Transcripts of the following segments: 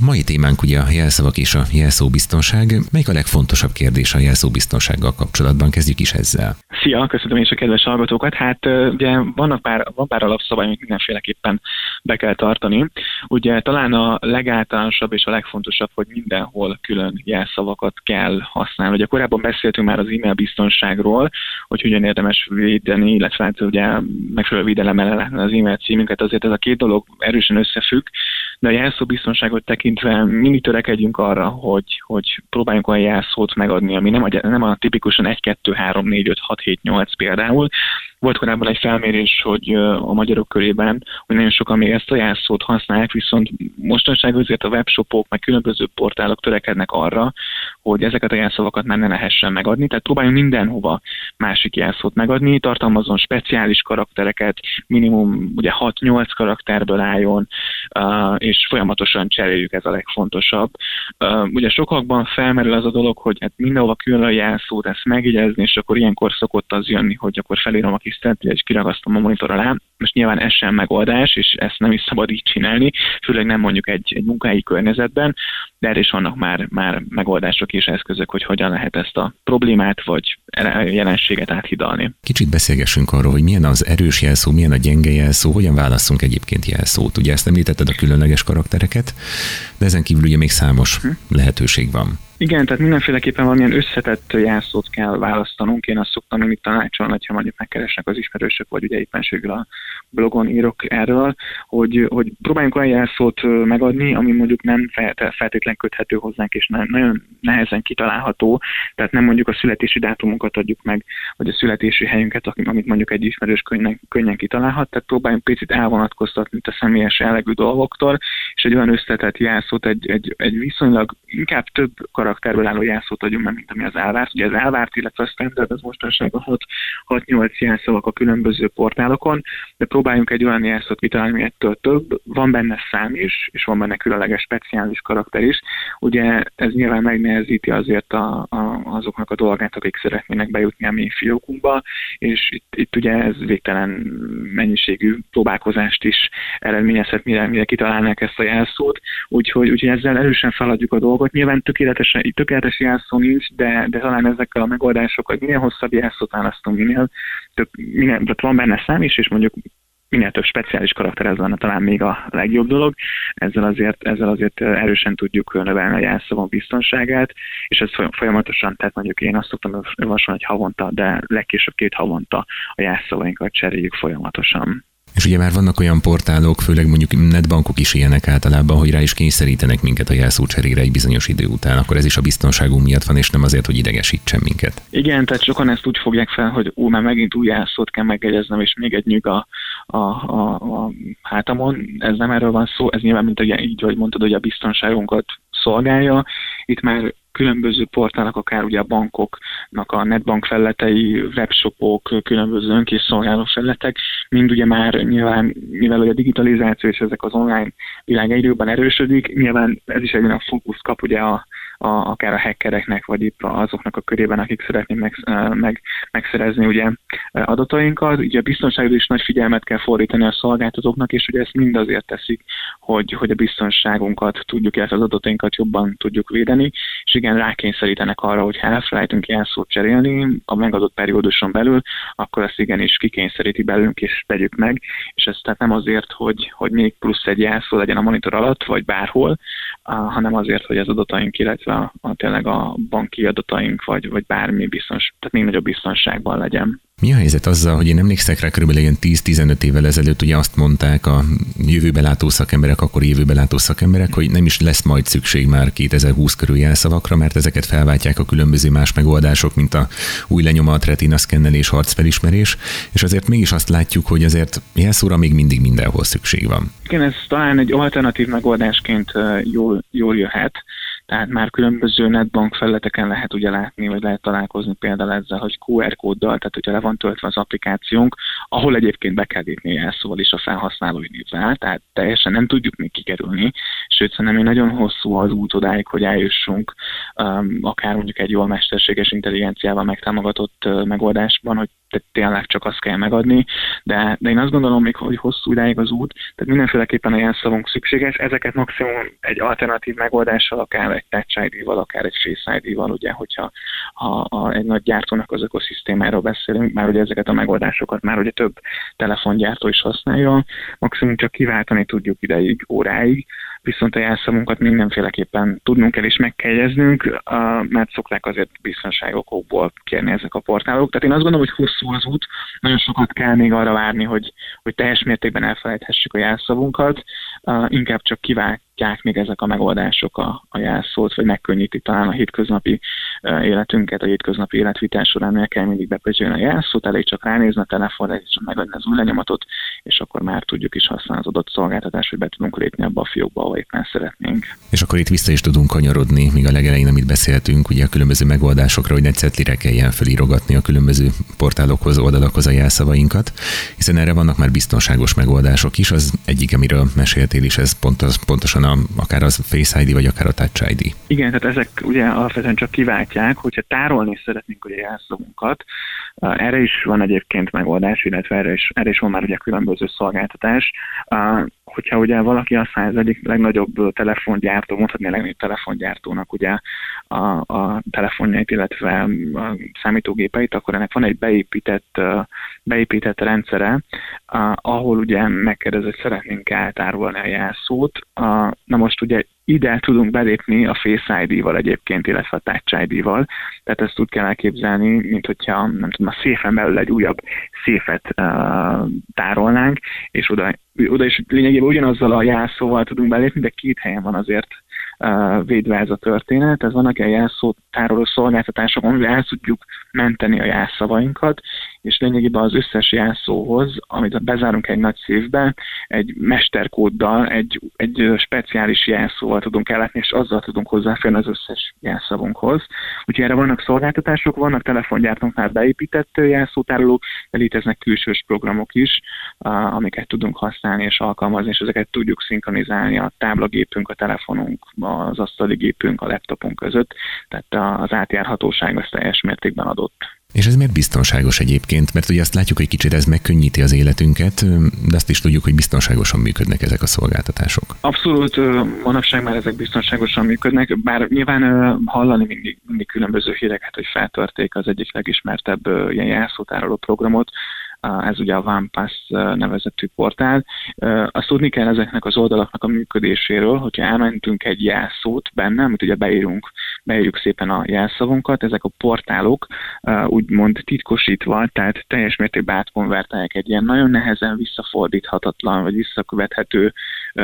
Mai témánk ugye a jelszavak és a jelszóbiztonság. Melyik a legfontosabb kérdés a jelszóbiztonsággal kapcsolatban? Kezdjük is ezzel. Szia, köszönöm is a kedves hallgatókat. Hát ugye van pár alapszabály, amit mindenféleképpen be kell tartani. Ugye talán a legáltalánosabb és a legfontosabb, hogy mindenhol külön jelszavakat kell használni. Ugye korábban beszéltünk már az e-mail biztonságról, hogy hogyan érdemes védeni, illetve hát ugye megfelelő védelemmel ellátni az e-mail címünket. Azért ez a két dolog erősen összefügg, de a jelszóbiztonságot tekintve mindig törekedjünk arra, hogy próbáljunk olyan jelszót megadni, ami nem a tipikusan 1, 2, 3, 4, 5, 6, 7, 8 például. Volt korábban egy felmérés, hogy a magyarok körében, hogy nagyon sokan még ezt a jelszót használják, viszont mostanság azért a webshopok, meg különböző portálok törekednek arra, hogy ezeket a jelszavakat már ne lehessen megadni, tehát próbáljunk mindenhova másik jelszót megadni, tartalmazzon speciális karaktereket, minimum ugye 6-8 karakterből álljon, és folyamatosan cseréljük, ez a legfontosabb. Ugye sokakban felmerül az a dolog, hogy hát mindenhova külön a jelszót, ezt megjegyezni, és akkor ilyenkor szokott az jönni, hogy akkor felírom a kis centrét, és kiragasztom a monitor alá. Most nyilván ez sem megoldás, és ezt nem is szabad így csinálni, főleg nem mondjuk egy munkahelyi környezetben, de erre is vannak már megoldások és eszközök, hogy hogyan lehet ezt a problémát vagy jelenséget áthidalni. Kicsit beszélgessünk arról, hogy milyen az erős jelszó, milyen a gyenge jelszó, hogyan válasszunk egyébként jelszót. Ugye ezt említetted, a különleges karaktereket, de ezen kívül ugye még számos lehetőség van. Igen, tehát mindenféleképpen valamilyen összetett jelszót kell választanunk. Én azt szoktam mindig tanácsolni, ha mondjuk megkeresnek az ismerősök, vagy ugye éppenséggel a blogon írok erről, hogy próbáljunk olyan jelszót megadni, ami mondjuk nem feltétlen köthető hozzánk, és nagyon nehezen kitalálható. Tehát nem mondjuk a születési dátumunkat adjuk meg, vagy a születési helyünket, amit mondjuk egy ismerős könnyen kitalálhat. Tehát próbáljunk picit elvonatkoztatni a személyes jellegű dolgoktól, és egy olyan összetett jelszót, egy viszonylag inkább több karakterből álló jelszót adjunk meg, mint ami az elvárt. Ugye az elvárt, illetve a standard, az mostanság a 6-8 jelszavak a különböző portálokon, de próbáljunk egy olyan jelszót kitalálni, ami ettől több. Van benne szám is, és van benne különleges speciális karakter is. Ugye ez nyilván megnehezíti azért azoknak a dolgát, akik szeretnének bejutni a mi fiókunkba, és itt ugye ez végtelen mennyiségű próbálkozást is eredményezhet, mire kitalálnák ezt a jelszót. Úgyhogy ezzel erősen feladjuk a dolgot. Nyilván tökéletes jelszó nincs, de talán ezekkel a megoldásokkal minél hosszabb jelszót választunk, minél van benne szám is, és mondjuk minél több speciális karakter, ez lenne talán még a legjobb dolog. Ezzel azért erősen tudjuk növelni a jelszavon biztonságát, és ez folyamatosan, tehát mondjuk én azt szoktam javasolni, hogy havonta, de legkésőbb 2 havonta a jelszavainkat cseréljük folyamatosan. És ugye már vannak olyan portálok, főleg mondjuk netbankok is ilyenek általában, hogy rá is kényszerítenek minket a jelszócserére egy bizonyos idő után. Akkor ez is a biztonságunk miatt van, és nem azért, hogy idegesítsen minket. Igen, tehát sokan ezt úgy fogják fel, hogy már megint új jelszót kell megjegyeznem, és még egy nyug a hátamon. Ez nem erről van szó, ez nyilván, mint így, hogy mondtad, hogy a biztonságunkat szolgálja. Itt már különböző portálok, akár ugye a bankoknak a netbank felületei, webshopok, különböző önkészszolgáló felületek, mind ugye már nyilván, mivel a digitalizáció és ezek az online világ egyre jobban erősödik, nyilván ez is egy olyan fókusz kap ugye akár a hackereknek, vagy épp azoknak a körében, akik szeretnék megszerezni ugye adatainkat. Ugye a biztonságra is nagy figyelmet kell fordítani a szolgáltatóknak, és ugye ezt mind azért teszik, hogy a biztonságunkat tudjuk, illetve az adatainkat jobban tudjuk védeni, és igen, rákényszerítenek arra, hogy ha elfelejtünk jelszót cserélni a megadott perióduson belül, akkor ezt igenis kikényszeríti belőlünk, és tegyük meg, és ez tehát nem azért, hogy még plusz egy jelszó legyen a monitor alatt, vagy bárhol, hanem azért, hogy az adataink, illetve tényleg a banki adataink, vagy bármi tehát még nagyobb biztonságban legyen. Mi a helyzet azzal, hogy én emlékszek rá, körülbelül ilyen 10-15 évvel ezelőtt ugye azt mondták a jövőbelátó szakemberek, akkor jövőbelátó szakemberek, hogy nem is lesz majd szükség már 2020 körül jelszavakra, mert ezeket felváltják a különböző más megoldások, mint a új lenyomat, retina szkennelés, arcfelismerés, és azért mégis azt látjuk, hogy azért jelszóra még mindig mindenhol szükség van. Igen, ez talán egy alternatív megoldásként jól jöhet. Tehát már különböző netbank felületeken lehet ugye látni, vagy lehet találkozni például ezzel, hogy QR kóddal, tehát hogyha le van töltve az applikációnk, ahol egyébként be kell lépni jelszóval is a felhasználói névvel, tehát teljesen nem tudjuk még kikerülni, sőt szerintem még nagyon hosszú az út odáig, hogy eljussunk akár mondjuk egy jól mesterséges intelligenciával megtámogatott megoldásban, hogy tehát tényleg csak azt kell megadni, de én azt gondolom még, hogy hosszú ideig az út, tehát mindenféleképpen a jelszavunk szükséges, ezeket maximum egy alternatív megoldással, akár egy Touch ID-val, akár egy Face ID-val, ugye, hogyha egy nagy gyártónak az ökoszisztémáról beszélünk, már ugye ezeket a megoldásokat már ugye több telefongyártó is használja, maximum csak kiváltani tudjuk ideig, óráig, viszont a jelszavunkat mindenféleképpen tudnunk kell és meg kell jegyeznünk, mert szokták azért biztonságokból kérni ezek a portálok. Tehát én azt gondolom, hogy hosszú az út, nagyon sokat kell még arra várni, hogy teljes mértékben elfelejthessük a jelszavunkat, inkább csak kiváltják még ezek a megoldások a jelszót, vagy megkönnyíti talán a hétköznapi életünket, a hétköznapi életvitás során el kell mindig bepötyölni a jelszót, elég csak ránézni a telefonra, és csak megadni az új lenyomatot, és akkor már tudjuk is használni az adott szolgáltatást, hogy be tudunk lépni abba a fiókba, ahol éppen szeretnénk. És akkor itt vissza is tudunk kanyarodni, míg a legelején, amit beszéltünk, ugye a különböző megoldásokra, hogy ne cetlire kelljen felírogatni a különböző portálokhoz, oldalakhoz a jelszavainkat, hiszen erre vannak már biztonságos megoldások is. Az egyik, amiről meséltél is, ez pontosan akár az Face ID, vagy akár a Touch ID. Igen, tehát ezek ugye alapvetően csak kiváltják, hogyha tárolni szeretnénk ugye jelszavunkat. Erre is van egyébként megoldás, illetve erre is van már ugye különböző szolgáltatás. Hogyha ugye valaki használ az egyik legnagyobb telefongyártó, mondhatni a legnagyobb telefongyártónak ugye a telefonjait, illetve a számítógépeit, akkor ennek van egy beépített rendszere, ahol ugye megkérdez, hogy szeretnénk eltárolni a jelszót. Na most ugye ide tudunk belépni a Face ID-val egyébként, illetve a Touch ID-val, tehát ezt úgy kell elképzelni, mint hogyha nem tudom, a széfen belül egy újabb széfet tárolnánk, és oda is lényegében ugyanazzal a jelszóval tudunk belépni, de két helyen van azért védve ez a történet. Tehát vannak ilyen jelszótároló szolgáltatások, amivel el tudjuk menteni a jelszavainkat, és lényegében az összes jelszóhoz, amit bezárunk egy nagy széfbe, egy mesterkóddal, egy speciális jelszóval tudunk ellátni, és azzal tudunk hozzáférni az összes jelszavunkhoz. Úgyhogy erre vannak szolgáltatások, vannak telefongyártóknál beépített jelszótárolók, de léteznek külsős programok is, amiket tudunk használni és alkalmazni, és ezeket tudjuk szinkronizálni a táblagépünk, a telefonunk, az asztali gépünk, a laptopunk között, tehát az átjárhatóság az teljes mértékben adott. És ez miért biztonságos egyébként? Mert ugye azt látjuk, hogy kicsit ez megkönnyíti az életünket, de azt is tudjuk, hogy biztonságosan működnek ezek a szolgáltatások. Abszolút, manapság már ezek biztonságosan működnek, bár nyilván hallani mindig különböző híreket, hogy feltörték az egyik legismertebb ilyen jelszótároló programot, ez ugye a OnePass nevezetű portál. Azt tudni kell ezeknek az oldalaknak a működéséről, hogyha elmentünk egy jelszót benne, amit ugye beírjuk szépen a jelszavunkat, ezek a portálok úgymond titkosítva, tehát teljes mértékben átkonvertálják egy ilyen nagyon nehezen visszafordíthatatlan, vagy visszakövethető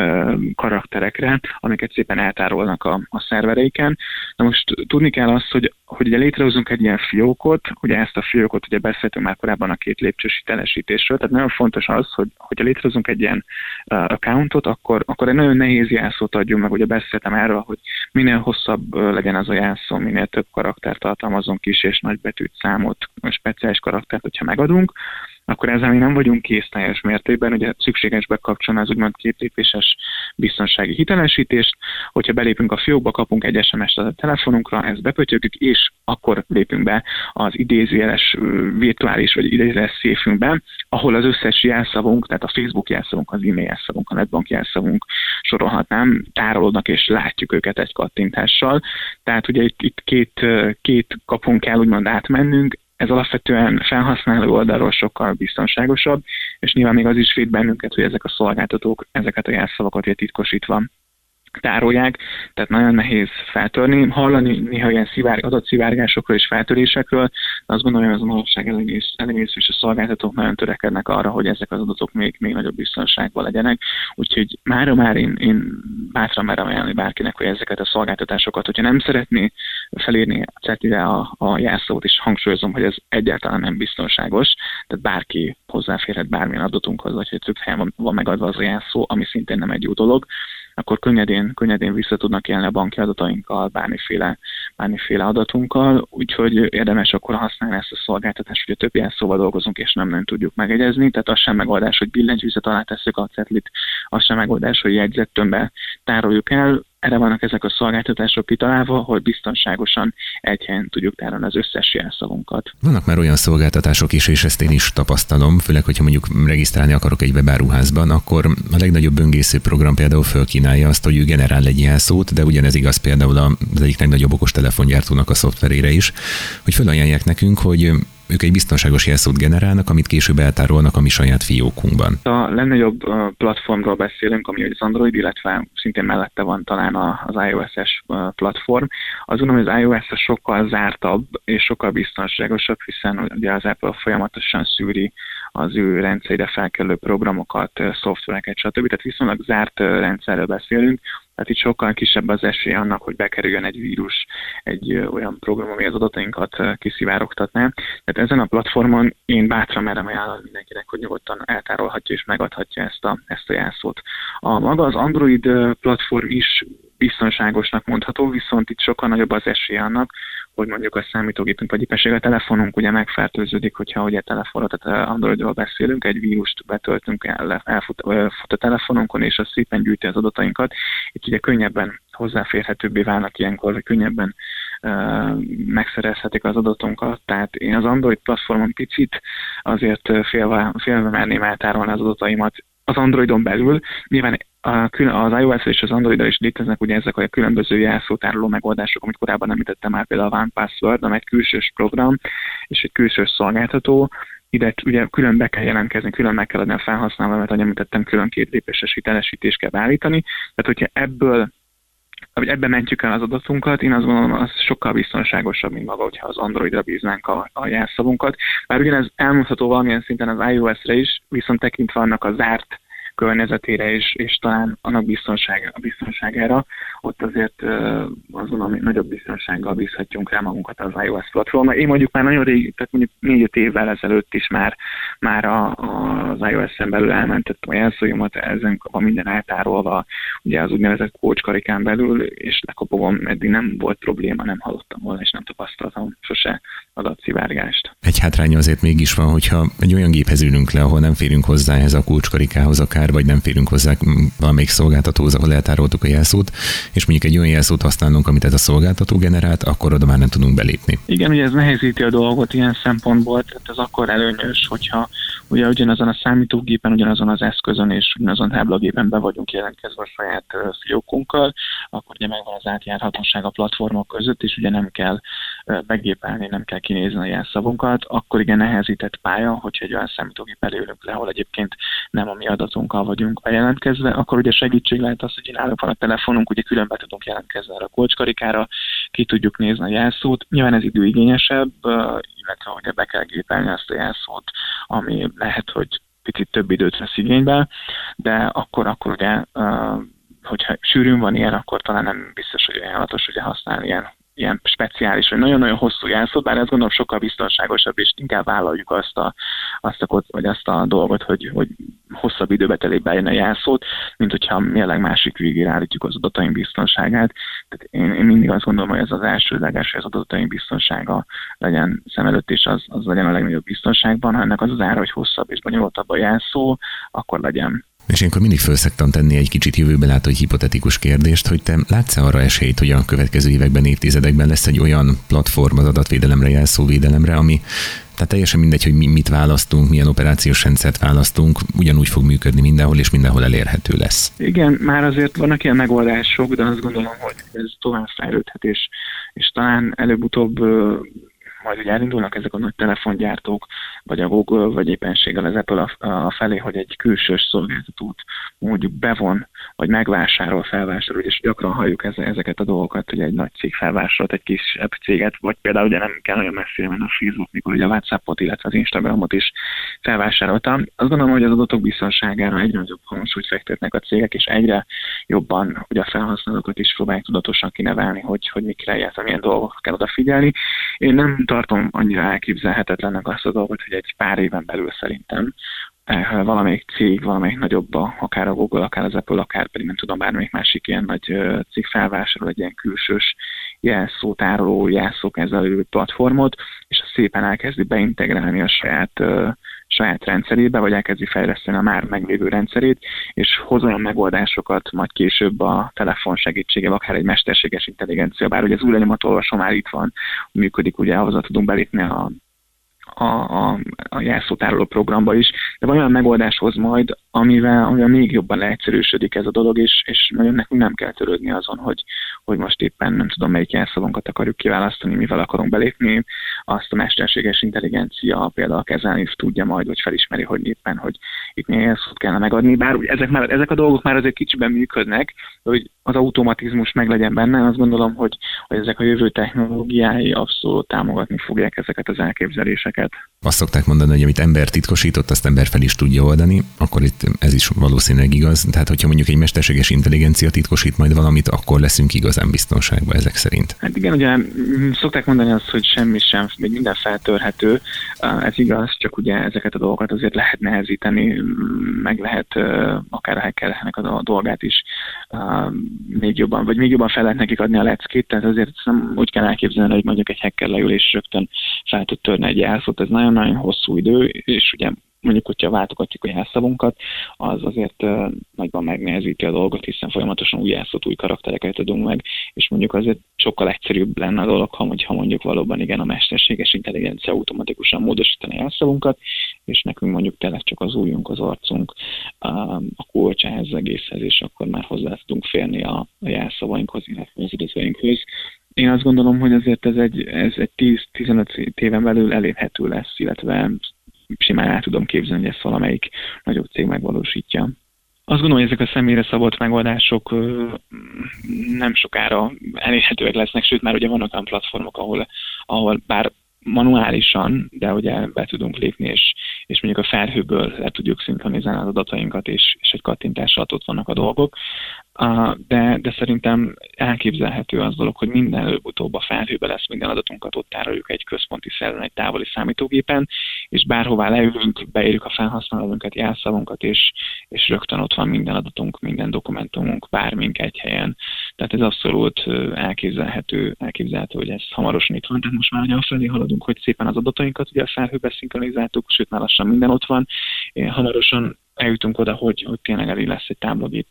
karakterekre, amiket szépen eltárolnak a szervereiken. Na most tudni kell azt, hogy ugye létrehozunk egy ilyen fiókot, ugye ezt a fiókot ugye beszéltünk már korábban a 2 lépcsős hitelesítésről, tehát nagyon fontos az, hogyha létrehozunk egy ilyen accountot, akkor egy nagyon nehéz jelszót adjunk meg, ugye beszéltem erről, hogy minél hosszabb legyen az a jelszó, minél több karaktert tartalmazon, kis és nagybetűt, számot, speciális karaktert, hogyha megadunk, akkor ezzel mi nem vagyunk kész teljes mértékben, ugye szükséges bekapcsolni az úgymond 2 lépéses biztonsági hitelesítést, hogyha belépünk a fiókba, kapunk egy SMS-t a telefonunkra, ezt bepötyögjük, és akkor lépünk be az idézőjeles virtuális vagy idézőjeles széfünkbe, ahol az összes jelszavunk, tehát a Facebook jelszavunk, az e-mail jelszavunk, a netbank jelszavunk sorolhatnám, tárolódnak és látjuk őket egy kattintással. Tehát ugye itt két kapun kell úgymond átmennünk, ez alapvetően felhasználó oldalról sokkal biztonságosabb, és nyilván még az is véd bennünket, hogy ezek a szolgáltatók ezeket a jelszavakat titkosítva tárolják, tehát nagyon nehéz feltörni. Hallani néha ilyen adatszivárgásokról és feltörésekről, de azt gondolom, hogy az a manapság elégész, és a szolgáltatók nagyon törekednek arra, hogy ezek az adatok még nagyobb biztonságban legyenek. Úgyhogy már én bátran merem ajánlani bárkinek, hogy ezeket a szolgáltatásokat, hogyha nem szeretné felírni a cetire a jelszót, és hangsúlyozom, hogy ez egyáltalán nem biztonságos, tehát bárki hozzáférhet bármilyen adatunkhoz, vagy hogy több helyen van megadva az a jelszó, ami szintén nem egy jó dolog, akkor könnyedén vissza tudnak élni a banki adatainkkal, bármiféle adatunkkal, úgyhogy érdemes akkor használni ezt a szolgáltatást, hogy a több jelszóval dolgozunk, és nem tudjuk megegyezni, tehát az sem megoldás, hogy billentyűzet alá tesszük a cetlit, az sem megoldás, hogy jegyzettömbbe tároljuk el, erre vannak ezek a szolgáltatások kitalálva, hogy biztonságosan egy helyen tudjuk tárolni az összes jelszavunkat. Vannak már olyan szolgáltatások is, és ezt én is tapasztalom, főleg, hogyha mondjuk regisztrálni akarok egy webáruházban, akkor a legnagyobb böngésző program például fölkínálja azt, hogy ő generál egy jelszót, de ugyanez igaz például az egyik legnagyobb okostelefongyártónak a szoftverére is, hogy fölajánlják nekünk, hogy ők egy biztonságos jelszót generálnak, amit később eltárolnak a mi saját fiókunkban. A legnagyobb platformról beszélünk, ami az Android, illetve szintén mellette van talán az iOS-es platform. Azt gondolom, hogy az iOS sokkal zártabb és sokkal biztonságosabb, hiszen ugye az Apple folyamatosan szűri az ő rendszerére felkelő programokat, szoftvereket, stb. Tehát viszonylag zárt rendszerről beszélünk, tehát itt sokkal kisebb az esély annak, hogy bekerüljön egy vírus, egy olyan program, ami az adatainkat kiszivárogtatná. Tehát ezen a platformon én bátran merem ajánlani mindenkinek, hogy nyugodtan eltárolhatja és megadhatja ezt a jelszót. Maga az Android platform is biztonságosnak mondható, viszont itt sokkal nagyobb az esély annak, hogy mondjuk a számítógépünk vagy éppenség a telefonunk ugye megfertőződik, hogyha ugye telefonról, tehát Androidról beszélünk, egy vírust betöltünk, elfut a telefonunkon, és az szépen gyűjti az adatainkat. Itt ugye könnyebben hozzáférhetőbbé válnak ilyenkor, vagy könnyebben megszerezhetik az adatunkat. Tehát én az Android platformon picit azért félve merném eltárolni az adataimat az Androidon belül. Nyilván az iOS és az Androidra is léteznek ugye ezek a különböző jelszótároló megoldások, amit korábban említettem már, például a OnePassword, amely egy külsős program és egy külsős szolgáltató. Ide ugye külön be kell jelentkezni, külön meg kell adni a felhasználóra, mert ahogy említettem, külön 2 lépéses hitelesítést kell beállítani. Tehát hogyha ebben mentjük el az adatunkat, én azt gondolom, az sokkal biztonságosabb, mint maga, hogyha az Androidra bíznánk a jelszavunkat. Bár ugyanez elmondható valamilyen szinten az iOS-re is, viszont tekintve annak a zárt környezetére és talán annak biztonságára, ott azért azt gondolom, hogy nagyobb biztonsággal bízhatjunk rá magunkat az iOS platformra. Én mondjuk már nagyon rég, tehát mondjuk 4-5 évvel ezelőtt is már az iOS-en belül elmentettem a jelszóimat, ezen van minden eltárolva, ugye az úgynevezett kócskarikán belül, és lekopogom, eddig nem volt probléma, nem hallottam volna, és nem tapasztaltam sose adatszivárgást. Egy hátránya azért mégis van, hogyha egy olyan géphez ülünk le, ahol nem férünk hozzá ehhez a kulcskarikához akár, vagy nem férünk hozzá valamelyik szolgáltatóhoz, ahol eltároltuk a jelszót, és mondjuk egy olyan jelszót használunk, amit ez a szolgáltató generált, akkor oda már nem tudunk belépni. Igen, ugye ez nehezíti a dolgot ilyen szempontból, tehát ez akkor előnyös, hogyha ugye ugyanazon a számítógépen, ugyanazon az eszközön és ugyanazon táblagépen be vagyunk jelentkezve a saját fiókunkkal, akkor ugye megvan az átjárhatóság a platformok között, és ugye nem kell begépelni, nem kell kinézni a jelszavunkat, akkor igen nehezített pálya, hogyha egy olyan számítógép elé ülünk le, ahol egyébként nem a mi adatunkkal vagyunk bejelentkezve, akkor ugye segítség lehet az, hogy nálunk van a telefonunk, ugye külön be tudunk jelentkezni erre a kulcskarikára, ki tudjuk nézni a jelszót. Nyilván ez időigényesebb, illetve ugye be kell gépelni azt a jelszót, ami lehet, hogy picit több időt vesz igénybe, de akkor ugye, hogyha sűrűn van ilyen, akkor talán nem biztos, hogy ajánlatos ugye használni ilyen speciális, vagy nagyon-nagyon hosszú jelszót, bár ezt gondolom sokkal biztonságosabb, és inkább vállaljuk azt a dolgot, hogy hosszabb időbe telik bejön a jelszót, mint hogyha mérleg másik végére állítjuk az adataink biztonságát. Tehát én mindig azt gondolom, hogy ez az elsődleges, hogy az adataink biztonsága legyen szem előtt, és az legyen a legnagyobb biztonságban, ha ennek az az ára, hogy hosszabb és bonyolultabb a jelszó, akkor legyen. És ilyenkor mindig föl szoktam tenni egy kicsit jövőbe látó, egy hipotetikus kérdést, hogy te látsz-e arra esélyt, hogy a következő években, évtizedekben lesz egy olyan platform az adatvédelemre, jelszóvédelemre, ami tehát teljesen mindegy, hogy mit választunk, milyen operációs rendszert választunk, ugyanúgy fog működni mindenhol, és mindenhol elérhető lesz. Igen, már azért vannak ilyen megoldások, de azt gondolom, hogy ez tovább fejlődhet, és talán előbb-utóbb majd ugye elindulnak ezek a nagy telefongyártók, vagy a Google, vagy éppenséggel az Apple a felé, hogy egy külsős szolgáltatót mondjuk bevon, vagy megvásárol, felvásárol, és gyakran halljuk ezeket a dolgokat, hogy egy nagy cég felvásárolt egy kisebb céget, vagy például ugye nem kell nagyon messzire menni a Facebook, mikor ugye a WhatsAppot, illetve az Instagramot is felvásároltam. Azt gondolom, hogy az adatok biztonságára egyre nagyobb hangsúlyt fektetnek a cégek, és egyre jobban ugye a felhasználókat is próbálják tudatosan kinevelni, hogy mikre, illetve milyen dolgokra kell odafigyelni. Én nem tartom annyira elképzelhetetlennek azt a dolgot, hogy egy pár éven belül szerintem valamelyik cég, valamelyik nagyobb, akár a Google, akár az Apple, akár pedig nem tudom, bármelyik másik ilyen nagy cég felvásárol egy ilyen külsős jelszótároló, jelszókezelő platformot, és szépen elkezdi beintegrálni a saját saját rendszerébe, vagy elkezdi fejleszteni a már meglévő rendszerét, és hoz olyan megoldásokat majd később a telefon segítségével, akár egy mesterséges intelligencia, bár ugye az új lenyomatolvasó már itt van, működik, ugye ahhoz tudunk belépni a jelszótároló programba is, de van olyan megoldáshoz majd, amivel még jobban leegyszerűsödik ez a dolog, és nagyon nekünk nem kell törődni azon, hogy most éppen nem tudom, melyik jelszavunkat akarjuk kiválasztani, mivel akarunk belépni. Azt a mesterséges intelligencia például kezelni tudja majd, hogy felismeri, hogy éppen, hogy itt milyen jelszót kellene megadni. Bár ezek a dolgok már azért kicsiben működnek, hogy az automatizmus meg legyen benne, azt gondolom, hogy ezek a jövő technológiái abszolút támogatni fogják ezeket az elképzeléseket. Azt szokták mondani, hogy amit ember titkosított, azt ember fel is tudja oldani, akkor itt ez is valószínűleg igaz. Tehát, hogyha mondjuk egy mesterséges intelligencia titkosít majd valamit, akkor leszünk igazán biztonságban ezek szerint. Hát igen, ugye szokták mondani azt, hogy semmi sem, még minden feltörhető. Ez igaz, csak ugye ezeket a dolgokat azért lehet nehezíteni, meg lehet akár a hackernek a dolgát is még jobban fel lehet nekik adni a leckét, tehát azért nem úgy kell elképzelni, hogy mondjuk egy hacker leül és rögtön fel tud törni egy jelszót, ez nagyon-nagyon hosszú idő, és ugye mondjuk, hogyha váltogatjuk a jelszavunkat, az azért nagyban megnehezíti a dolgot, hiszen folyamatosan új jelszót, új karaktereket adunk meg, és mondjuk azért sokkal egyszerűbb lenne a dolog, ha mondjuk valóban igen a mesterséges intelligencia automatikusan módosítani a jelszavunkat, és nekünk mondjuk tényleg csak az ujjunk, az arcunk, a kulcs ehhez az egészhez, és akkor már hozzá tudunk férni a jelszavainkhoz, illetve az adatveinkhöz. Én azt gondolom, hogy azért ez egy 10-15 éven belül elérhető lesz, illetve simán el tudom képzelni, hogy ezt valamelyik nagyobb cég megvalósítja. Azt gondolom, hogy ezek a személyre szabott megoldások nem sokára elérhetőek lesznek, sőt már ugye vannak olyan platformok, ahol bár manuálisan, de ugye be tudunk lépni, és mondjuk a felhőből le tudjuk szinkronizálni az adatainkat, és egy kattintással ott vannak a dolgok. De szerintem elképzelhető az dolog, hogy minden előbb-utóbb a felhőbe lesz, minden adatunkat ott tároljuk egy központi szerveren, egy távoli számítógépen, és bárhová leülünk, beírjuk a felhasználónkat, jelszavunkat, és rögtön ott van minden adatunk, minden dokumentumunk, bármink egy helyen. Tehát ez abszolút elképzelhető, hogy ez hamarosan itt van. Tehát most már ugye afelé haladunk, hogy szépen az adatainkat ugye a felhőbe szinkronizáltuk, sőt már lassan minden ott van. Hamarosan eljutunk oda, hogy tényleg elég lesz egy táblagép,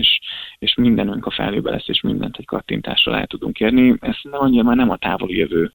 és mindenünk a felhőbe lesz, és mindent egy kattintással el tudunk érni. Ez nem annyira már nem a távoli jövő,